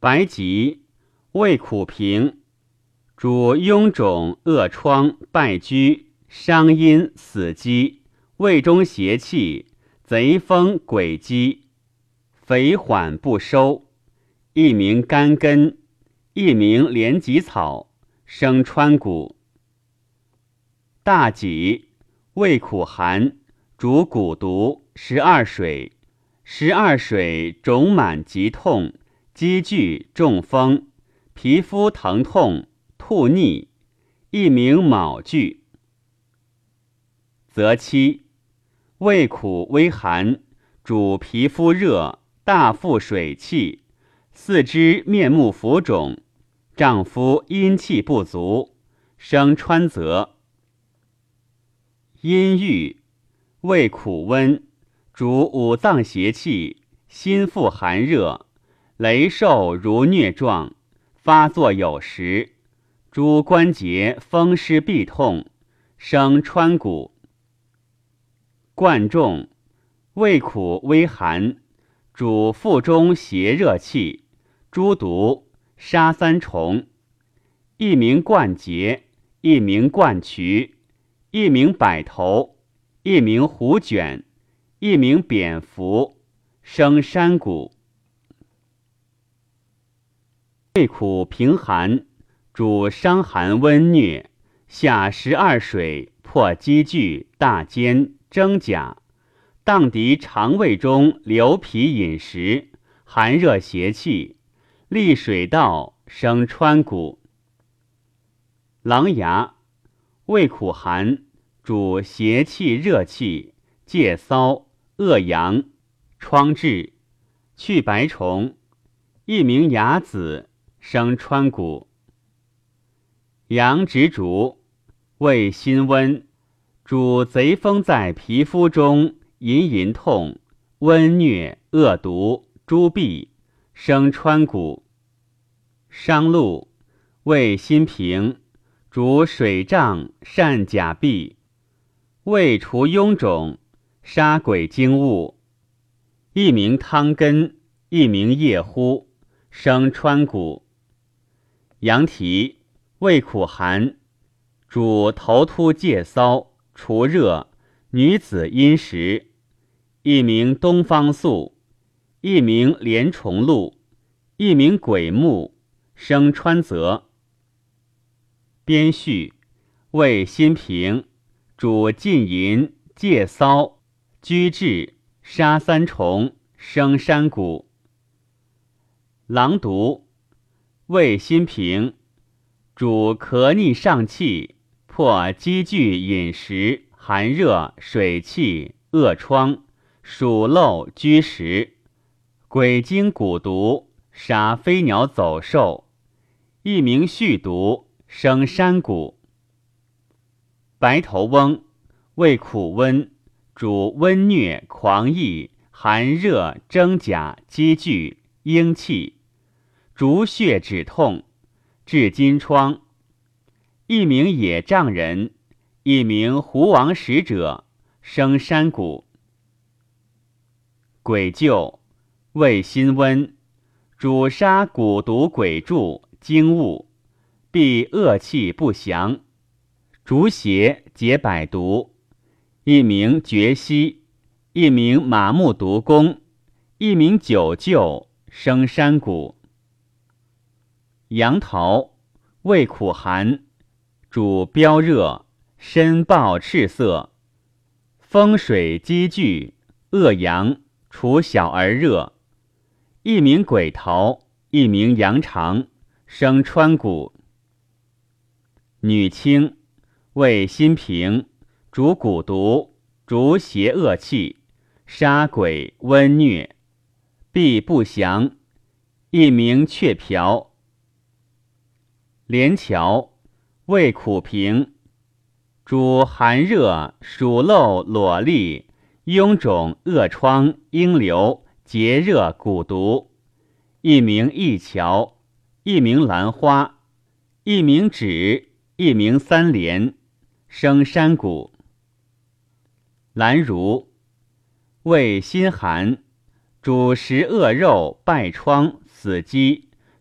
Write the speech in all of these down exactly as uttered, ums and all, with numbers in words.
白及，味苦平，主臃肿、恶疮、败疽、伤阴、死肌、胃中邪气、贼风、鬼疾，肥缓不收，一名干根，一名连脊草，生川谷。大戟，味苦寒，主蛊毒，十二水，十二水肿满疾痛，积聚中风，皮肤疼痛，吐逆，一名卯具。则七，味苦微寒，主皮肤热，大腹水气，四肢面目浮肿，丈夫阴气不足，生川泽。阴郁，味苦温，主五脏邪气，心腹寒热，雷受如疟状，发作有时，诸关节风湿痹痛，生川谷。贯众，味苦微寒，主腹中邪热气，诸毒，杀三虫，一名贯结，一名贯渠，一名百头，一名虎卷，一名蝙蝠，生山谷。味苦平寒，主伤寒温疟，下十二水，破积聚、大坚、真甲，荡涤肠胃中流皮饮食，寒热邪气，利水道，生川谷。狼牙，味苦寒，主邪气热气，戒骚、恶阳、疮痔，去白虫，一名牙子，生川谷。阳直竹，味辛温，主贼风在皮肤中，隐隐痛，温疟、恶毒、诸痹，生川谷。商陆，味辛平，主水胀，善甲痹，胃除臃肿，杀鬼精物，一名汤根，一名夜呼，生川谷。羊蹄，味苦寒，主头秃戒骚，除热，女子阴时，一名东方粟，一名连虫露，一名鬼木，生川泽。边序，味辛平，主禁淫，戒骚，居滞，杀三虫，生山谷。狼毒，味辛平，主咳逆上气，破积聚饮食，寒热、水气、恶疮，鼠漏居食，鬼精蛊毒，杀飞鸟走兽，一名续毒，生山谷。白头翁，味苦温，主温疟、狂疫、寒热、真甲、积聚、阴气，逐血止痛，治金疮，一名野丈人，一名狐王使者，生山谷。鬼臼，味辛温，主杀蛊毒鬼柱、精物，避恶气不祥，逐邪解百毒，一名绝息，一名马目毒功，一名九臼，生山谷。杨桃，味苦寒，主飙热，身暴赤色，风水积聚，恶阳，除小而热，一名鬼桃，一名羊肠，生川谷。女青，味辛平，主蛊毒，逐邪恶气，杀鬼温疟，避不祥，一名雀瓢。连翘，味苦平，主寒热、鼠漏、裸痢、臃肿、恶疮、阴流、结热、蛊毒，一名一乔，一名兰花，一名枳，一名三连，生山谷。兰如，味辛寒，主食恶肉、败疮、死肌，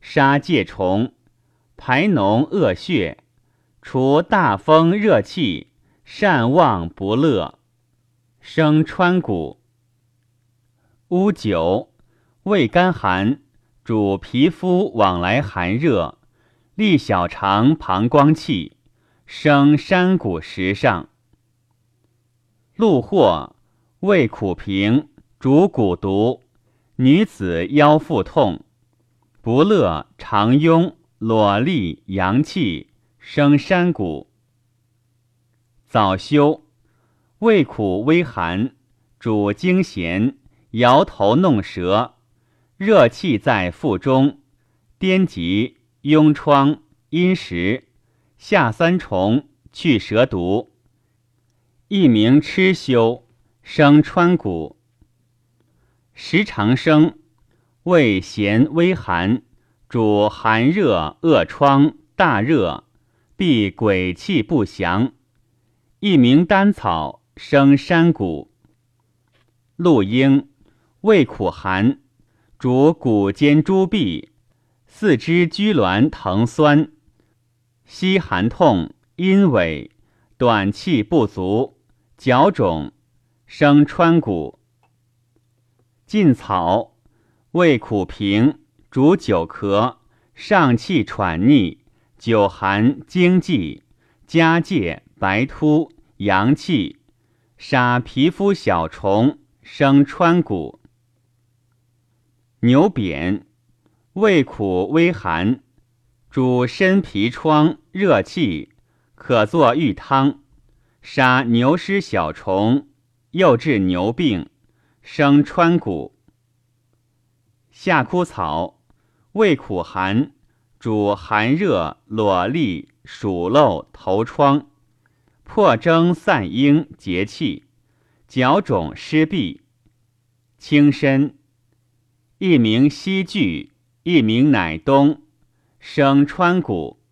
杀疥虫，排脓恶血，除大风热气，善忘不乐，生川谷。乌酒，味甘寒，主皮肤往来寒热，利小肠膀胱气，生山谷石上。鹿藿，味苦平，主蛊毒，女子腰腹痛，不乐常痈，裸痢阳气，生山谷。早休，味苦微寒，主惊痫，摇头弄舌，热气在腹中，颠疾，痈疮，阴实，下三虫，去蛇毒。一名螭休，生川谷。时长生，味咸微寒，主寒热恶疮，大热，必鬼气不祥。一名丹草，生山谷。鹿鹰，味苦寒，主骨间诸痹，四肢拘挛疼酸，膝寒痛，阴痿，短气不足，脚肿，生川谷。劲草，味苦平，主久咳，上气喘逆，久寒惊悸，家疥白突，阳气，杀皮肤小虫，生川谷。牛扁，味苦微寒，主身皮疮，热气，可作浴汤，杀牛虱小虫，又治牛病，生川谷。夏枯草，味苦寒，主寒热裸痢暑漏头疮，破征散痈结气，脚肿湿痹，轻身。一名西巨，一名乃冬，生川谷。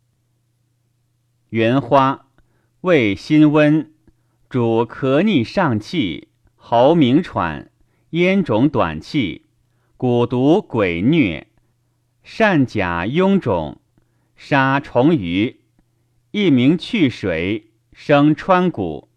原花，味辛温，主咳逆上气，喉鸣喘，咽肿短气，蛊毒鬼疟，善甲臃肿，杀虫鱼。一名去水，生川谷。